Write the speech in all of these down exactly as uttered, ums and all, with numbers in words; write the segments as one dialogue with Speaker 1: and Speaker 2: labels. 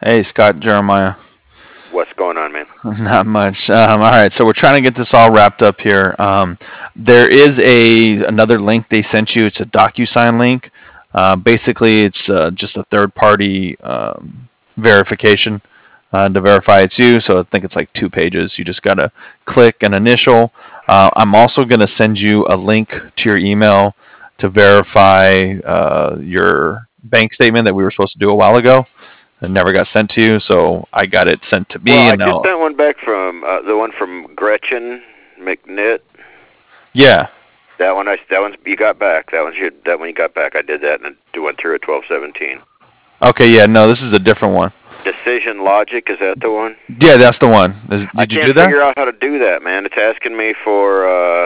Speaker 1: Hey, Scott Jeremiah.
Speaker 2: What's going on, man?
Speaker 1: Not much. Um, all right, so we're trying to get this all wrapped up here. Um, there is a another link they sent you. It's a DocuSign link. Uh, basically, it's uh, just a third-party um, verification uh, to verify it's you. So I think it's like two pages. You just gotta click an initial. Uh, I'm also gonna send you a link to your email to verify uh, your bank statement that we were supposed to do a while ago. It never got sent to you, so I got it sent to
Speaker 2: Well,
Speaker 1: me,
Speaker 2: I
Speaker 1: and
Speaker 2: just
Speaker 1: now,
Speaker 2: sent one back from uh, the one from Gretchen McNitt.
Speaker 1: yeah,
Speaker 2: That one, I that one's you got back. That one should that one you got back. I did that and it went through at twelve seventeen.
Speaker 1: okay, yeah, no, this is a different one.
Speaker 2: Decision Logic, is that the one?
Speaker 1: Yeah, that's the one. Is,
Speaker 2: I
Speaker 1: did you
Speaker 2: can't
Speaker 1: do that?
Speaker 2: figure out how to do that, man. It's asking me for uh,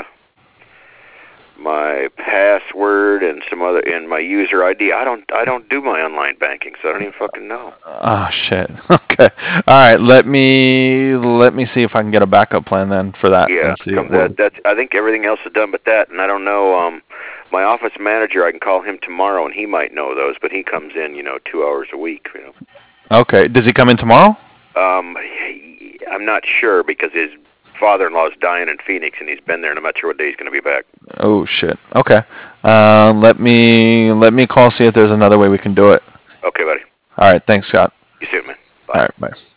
Speaker 2: my password and some other and my user I D. I don't I don't do my online banking, so I don't even fucking know.
Speaker 1: Oh shit. Okay. All right. Let me let me see if I can get a backup plan then for that
Speaker 2: Yeah,
Speaker 1: and see
Speaker 2: come
Speaker 1: what.
Speaker 2: that that's. I think everything else is done but that, and I don't know. Um, my office manager, I can call him tomorrow, and he might know those, but he comes in, you know, two hours a week. You
Speaker 1: Okay. Does he come in tomorrow?
Speaker 2: know, um, he, I'm not sure because his father-in-law is dying in Phoenix, and he's been there, and I'm not sure what day he's going to be back.
Speaker 1: Oh shit. Okay. Uh, let me let me call see if there's another way we can do it.
Speaker 2: Okay, buddy.
Speaker 1: All right. Thanks, Scott.
Speaker 2: You soon, man.
Speaker 1: All
Speaker 2: Bye.
Speaker 1: right. Bye.